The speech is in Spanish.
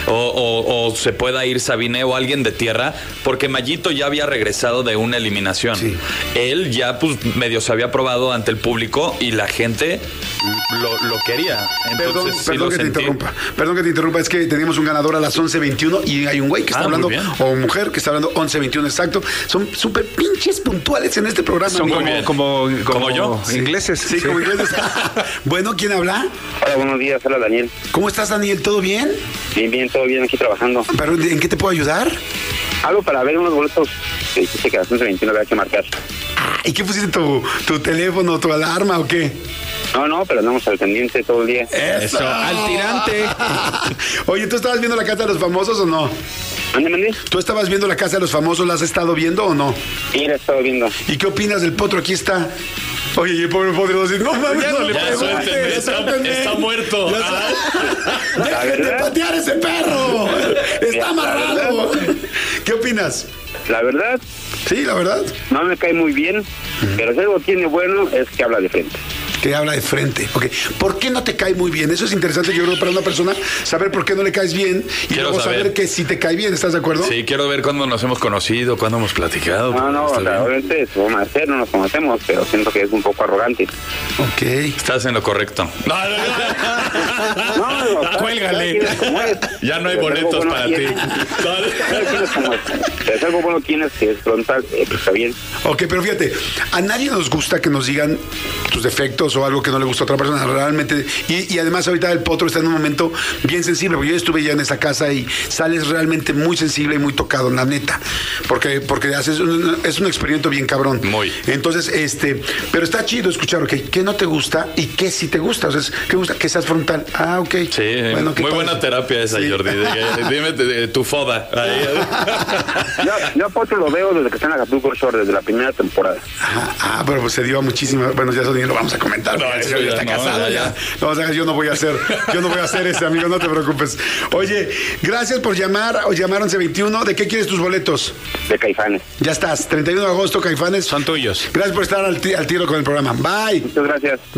o se pueda ir Sabine o alguien de tierra, porque Mayito ya había regresado de una eliminación. Sí. Él ya pues medio se había probado ante el público y la gente lo quería. Entonces, perdón que te interrumpa, es que tenemos un ganador a las 11:21 y hay un güey que está hablando, o mujer que está hablando 11:21 exacto. Son súper pinches puntuales en este programa. Son como yo, sí. Ingleses. Sí, como ingleses. Bueno, ¿quién habla? Hola, buenos días, hola Daniel. ¿Cómo estás, Daniel? ¿Todo bien? Bien, todo bien, aquí trabajando. ¿Pero en qué te puedo ayudar? Algo para ver unos boletos que dijiste que a las 11:21 había que marcar. ¿Y qué pusiste, tu teléfono, tu alarma o qué? No, pero andamos al pendiente todo el día. Eso, al tirante. Oye, ¿tú estabas viendo La Casa de los Famosos o no? Mande. ¿Tú estabas viendo La Casa de los Famosos? ¿La has estado viendo o no? Sí, la he estado viendo. ¿Y qué opinas del Potro? Aquí está. Oye, el pobre Potro dice, no mames, no le preguntes. Está muerto. ¡Dejen de patear ese perro! ¡Está amarrado! ¿Qué opinas? La verdad. Sí, la verdad. No me cae muy bien, pero si algo tiene bueno es que habla de frente. Que habla de frente. Okay. ¿Por qué no te cae muy bien? Eso es interesante, yo creo, para una persona, saber por qué no le caes bien y luego saber que si te cae bien. ¿Estás de acuerdo? Sí, quiero ver cuándo nos hemos conocido, cuándo hemos platicado. No, obviamente no nos conocemos, pero siento que es un poco arrogante. Ok. Estás en lo correcto. No, cuélgale. Ya no hay boletos para ti. Es algo bueno tienes que es frontal, está bien. Ok, pero fíjate, a nadie nos gusta que nos digan tus defectos o algo que no le gusta a otra persona, realmente, y además ahorita el Potro está en un momento bien sensible, porque yo estuve ya en esa casa y sales realmente muy sensible y muy tocado, la neta, porque es un experimento bien cabrón. Muy. Entonces, pero está chido escuchar, ok, ¿qué no te gusta y qué sí te gusta? O sea, ¿qué gusta? Que seas frontal. Ah, ok. Sí, bueno, muy buena terapia esa, sí. Jordi. Dime tu foda. Yo a Potro lo veo desde que está en Acapulco Shore, desde la primera temporada. Pero pues se dio a muchísimas, bueno, ya eso ni lo vamos a comentar. No, el señor ya está casado ya. No, o sea, yo no voy a hacer ese, amigo, no te preocupes. Oye, gracias por llamar, o llamar 11:21. ¿De qué quieres tus boletos? De Caifanes. Ya estás, 31 de agosto, Caifanes. Son tuyos. Gracias por estar al tiro con el programa. Bye. Muchas gracias.